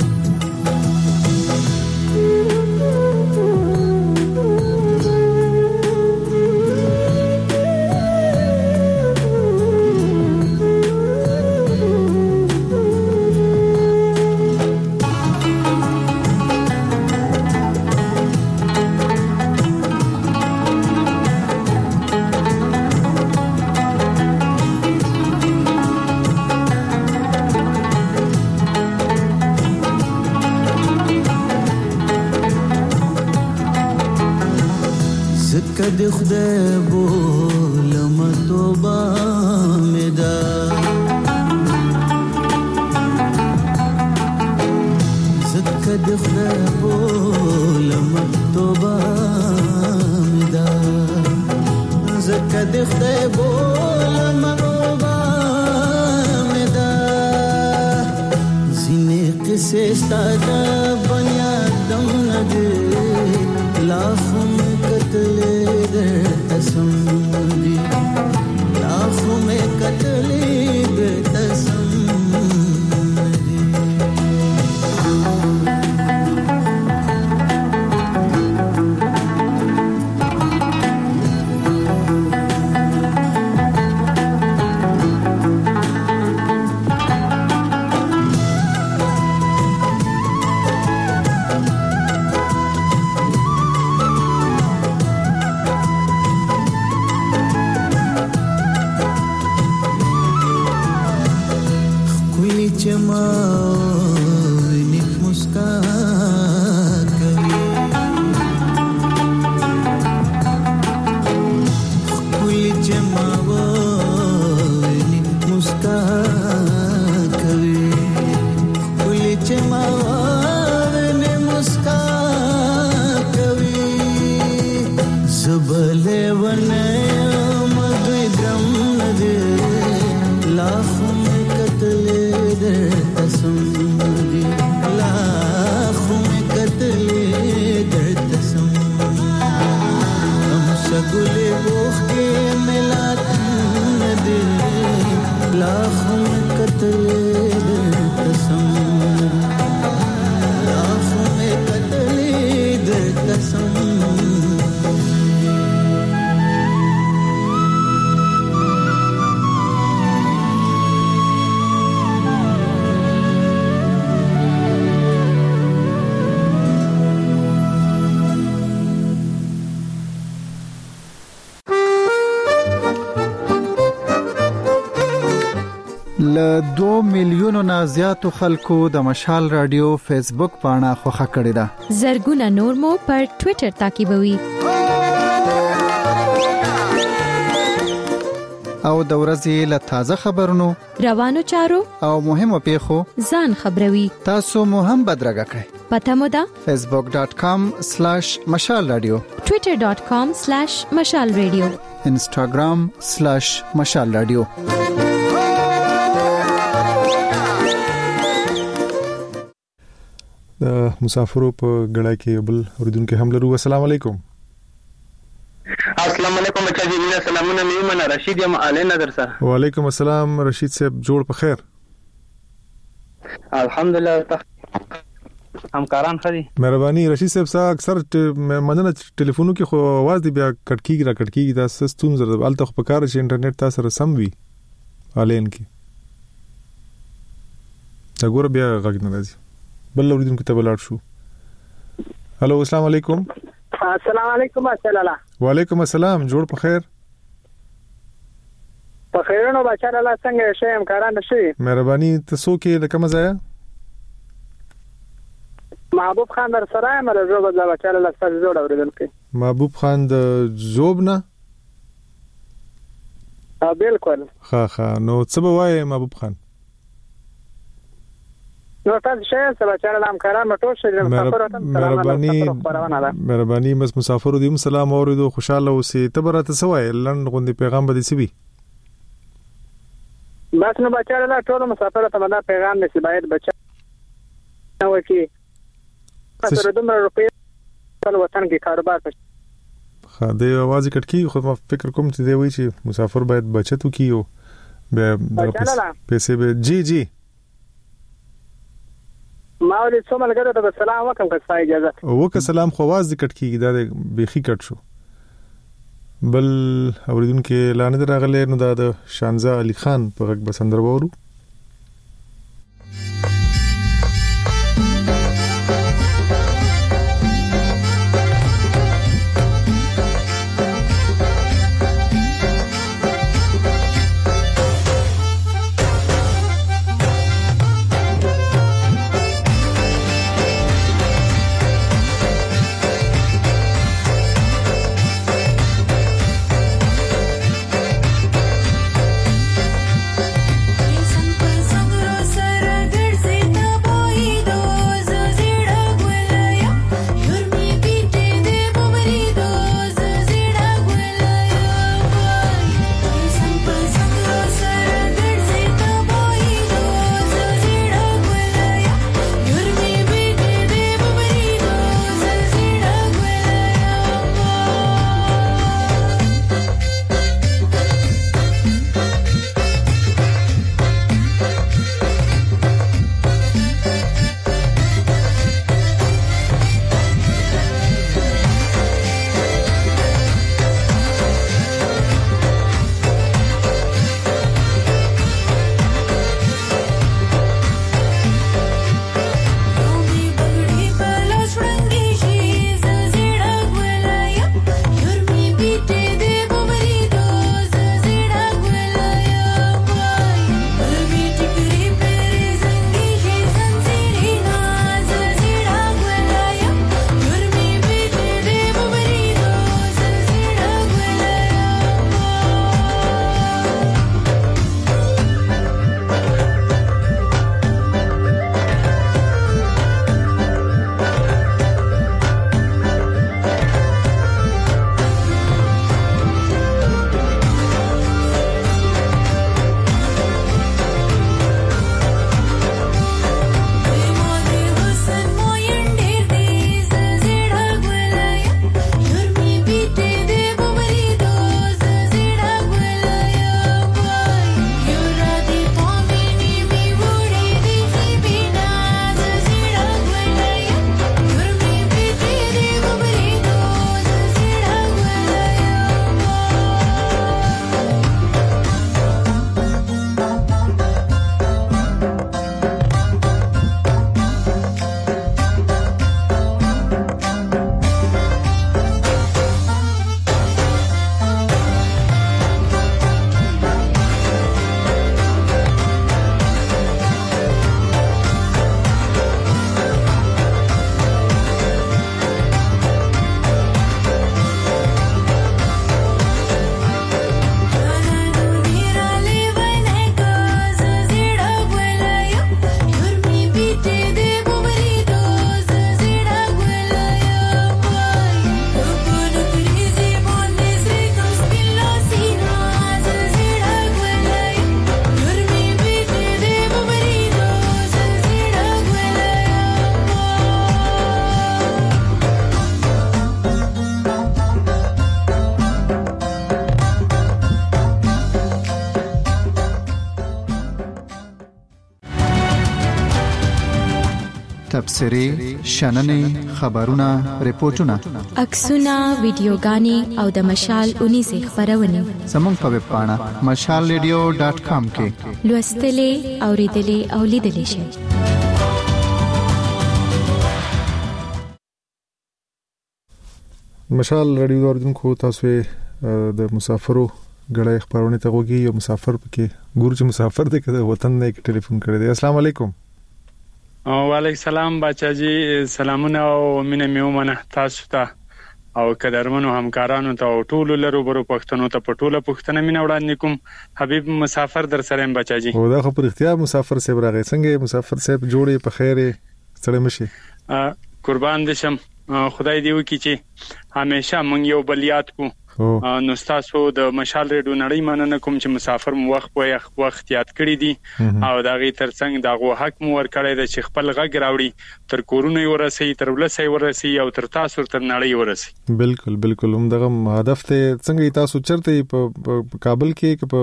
کد خدای بولم توبه مدا زکد خدای بولم توبه مدا زکد خدای بولم توبه مدا زینه قصه ستاده بنیادم نده लाखों में कतले दे तसम नदी लाखों में कतले दे तसम नदी जमावनी मुस्कान कभी कुल जमावनी लेवने मधुई ग्रम नदे लाखों में कतले दे तसम नदी लाखों में कतले दे तसम हम शगुले बोख के मिलात नदे लाखों में कतले दे तसम लाखों में कतले दे तसम ل دو میلیونو نه زیاتو خلکو د مشال رادیو فیسبوک پاڼه خوښه کړې ده. زرګونه نور مو پر ټوئیټر تعقیبوي. او د ورځې له تازه خبرونو روانو چارو او مهمو پیښو ځان خبروي. تاسو مو هم بدرګه کړئ. پته مو ده facebook dot com slash mashal radio twitter dot com slash mashal radio instagram slash mashal radio. د مسافرو په غړای کې بل اوریدونکو هم لرو. السلام علیکم. السلام علیکم بچا جی، مینا سلامونه میمنه رشید یم اله نظر سره. وعلیکم السلام رشید صاحب، جوړ په خیر؟ الحمدلله همکاران خدي. مهرباني رشید صاحب، سا اکثر مننه ټلیفونو کې خو आवाज دی بیا کټکیږي را کټکیږي، دا سستون زره الته خو په کار چې انټرنیټ تاسو سره سم وي الین کې دا ګور بیا غږ نه راځي. بل اوریدونکو ته بلار شو. هالو السلام علیکم. السلام علیکم. السلام وعلیکم السلام، جوړ په خیر؟ په خیرونو بچا الله څنګه شې همکاران شي؟ مهرباني تاسو کې د کوم ځای؟ محبوب خان در سره مله زوب د بچا الله سره جوړ اوریدل کې. محبوب خان د زوب نه؟ ها بالکل. ها ها نو څه به وایي محبوب خان؟ نو تاسو شې سبا چې الله همکاران ټول شي مسافر ته سلام علیکم. مهرباني مس مسافر دې سلام اوریدو، خوشاله اوسئ. ته برته سوای لند غوندي پیغام به دې سوي بس نو بچا الله ټول مسافر ته دا پیغام نشي باید بچا نو کې تاسو دومره روپې په وطن کې کاروبار وکړي. خا دې आवाज کټکی خو ما فکر کوم چې دی وی چې مسافر باید بچت وکړي به پیسې به جی جی ما ولې څو ملګرو ته سلام وکم که څه اجازه وکړه. سلام خو आवाज کټ کیږي دا بيخي کټ شو. بل اوریدونکو اعلان دراغله نو دا د شانزا علي خان په غږ بسندر وورو. Yes, تبصرې شننې خبرونه ریپورتونه عکسونه ویډیوګانې او د مشال اونې خبرونه زموږ په ویب پاڼه مشال ریډیو ډاټ کام کې لوستلې اوریدلې او لیدلې شئ. مشال رادیو اوریدونکو تاسو د مسافرو غړې خبرونه ته وګورئ. یو مسافر پکې ګور چې مسافر دې کده وطن نه کې ټلیفون کړی دی. السلام علیکم. وعلیکم السلام بچاجي، سلامونه او مینه میومنه تاسو ته او قدرمنو همکارانو ته او ټول لرو برو پښتنو ته پټوله پښتنه مینه وړاندې کوم. حبیب مسافر در سره بچاجي. او دا خو پر اختیار مسافر صاحب راغی. څنګه مسافر صاحب جوړې په خیره سره مشي؟ قربان دې شم. خدای دې وکړي چې همیشه مونږ یو بل یاد کو. نو تاسو د مشال ریډیو نړۍ مننه کوم چې مسافر مو وخت په وخت یاد کړی دي او دا غي ترڅنګ دغه حق مو ور کړی د چې خپل غږ راوړي تر کورونه ورسي تر ولسي ورسي او تر تاسو تر نړۍ ورسي. بالکل بالکل هم دغه هدف ته څنګه تاسو چرته په کابل کې په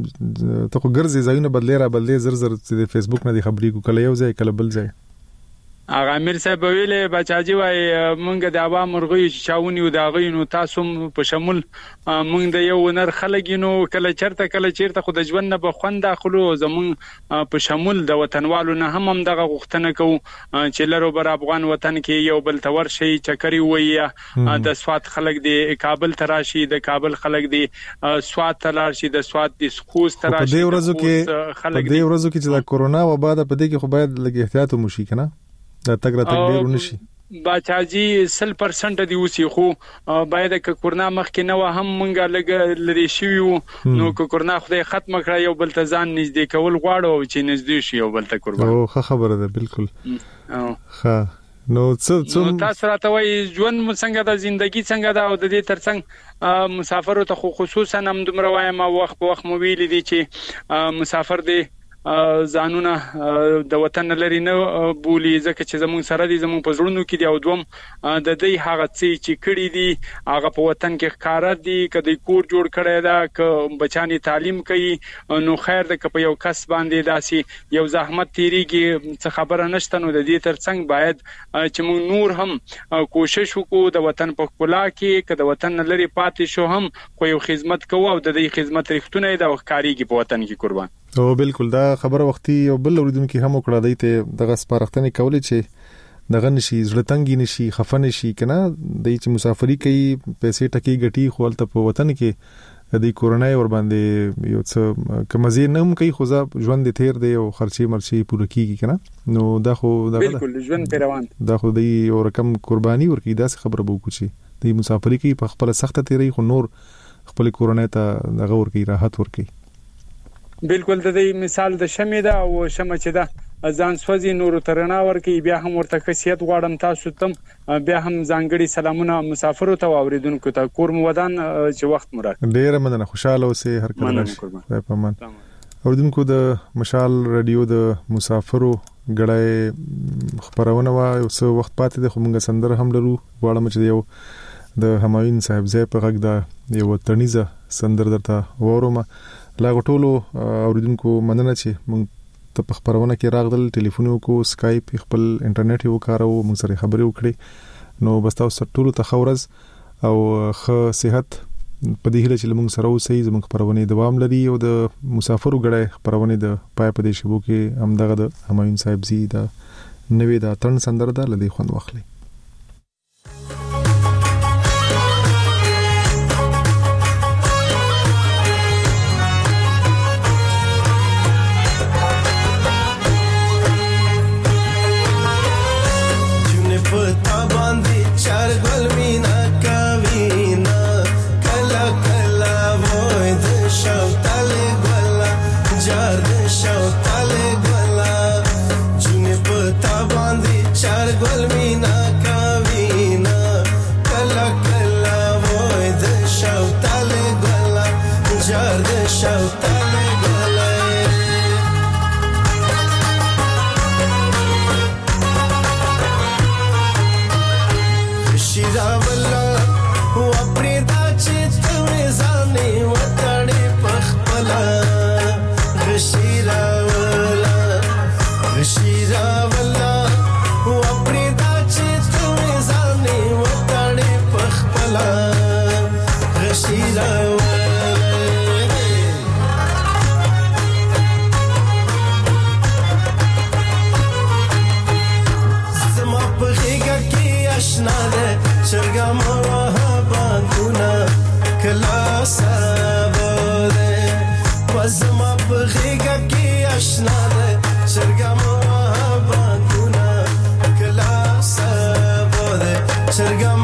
ته ګرځي ځایونه بدلې را بدلې زر زر د فیسبوک نه دی خبرې کو کله یو ځای کله بل ځای. اغه امیر صاحب ویلې بچاجي وای مونږ د عوام مرغوي چاونی او د غینو تاسو په شمول مونږ د یو نر خلګینو کله چرته کله چیرته خو د ژوند نه بخوند داخلو زمون په شمول د وطنوالو نه هم هم دغه غوښتنه کوو چې لرو بر افغان وطن کې یو بل تور شي چکري وایي د سواد خلک دی کابل تراشي د کابل خلک دی سواد تراشي د سواد د خوست تراشي. په دې ورځو کې په دې ورځو کې چې د کورونا وبا د پدې کې خو باید لږ احتیاط وشي کنه دا تک را تک ډیر ونشي. باچاجي سل پرسنټ دی اوسې خو باید ک کورونا مخکې نه و هم مونږه لګ لري شي نو ک کورونا خدای ختم کړی یو بل ته ځان نږدې کول غواړو چې نږدې شي یو بل ته قربان. او ښه خبره ده بالکل. ښه نو څه څه تاسو راته وایي ژوند څنګه د ژوندۍ څنګه دا او د دې ترڅنګ مسافرو ته خصوصا هم دومره وایم وخت په وخت مو ویل دي چې مسافر دی ځانونه د وطن لري نه بولی ځکه چې زمون سره دي زمون په زړونو کې دی او دوم د دې هغه چې کړي دي هغه په وطن کې ښکارا دي کدی کور جوړ کړي دا ک بچانی تعلیم کوي نو خیر د ک په یو کس باندې داسي یو زحمت تیریږي څه خبره نشته. نو د دې ترڅنګ باید چې موږ نور هم کوشش وکړو د وطن په خپلا کې ک د وطن لري پاتې شو هم خو یو خدمت کوو او د دې خدمت رښتونه د وکاريږي په وطن کې قربان. او بالکل دا خبره وختي یو بل اوریدونکو هم وکړه دی ته دغه سپارښتنه کولې چې دغه نشي زړه تنګي نشي خفن شي کنه د چې مسافری کوي پیسې ټکی غټي خپل ته په وطن کې د کورونا ور باندې یو څه کمزې نم کوي خو ځا ژوند تیر دی او خرچي مرچي پوره کیږي کنه نو دا خو دا بالکل ژوند پیروان دا خو دی یو رقم قرباني ورکی دا خبره بو کوشي د مسافری کوي په خپل سخته تیری خو نور خپل کورونا ته دغه ورکی راحت ورکی. بالکل د دې مثال د شمې ده او شمه چې ده ځان سوځي نور ترنا ورکی بیا هم ورته خاصیت غواړم تاسو تم بیا هم ځانګړي سلامونه مسافرو ته اوریدونکو ته کور مو ودان چې وخت مراد ډیر مننه خوشاله اوسئ هر کله په امان. اوریدونکو د مشال رادیو د مسافرو غړای خبرونه وا یو څه وخت پاتې د خمنګ سندر هم لرو غواړم چې یو د همایون صاحب زې په غږ دا یو تنیزه سندر درته ورومه لا غټولو اوریدونکو مننه چې موږ ته په خبرونه کې راغدل ټلیفون کو سکایپ خپل انټرنیټ یو کارو موږ سره خبرې وکړي نو بس تاسو ټولو ته خورز او ښه صحت په دې هله چې موږ سره اوسئ زموږ خبرونه دوام لري او د مسافرو غړې خبرونه د پای په دې شبو کې هم دغه د همایون صاحب زی دا نوې دا تن سندر ده لدی خوند واخلي. Shira wala زما په غېږه کې اشنا ده چرګه مو باندونه کلا سبا ده زما په غېږه کې اشنا ده چرګه مو باندونه کلا سبا ده چرګه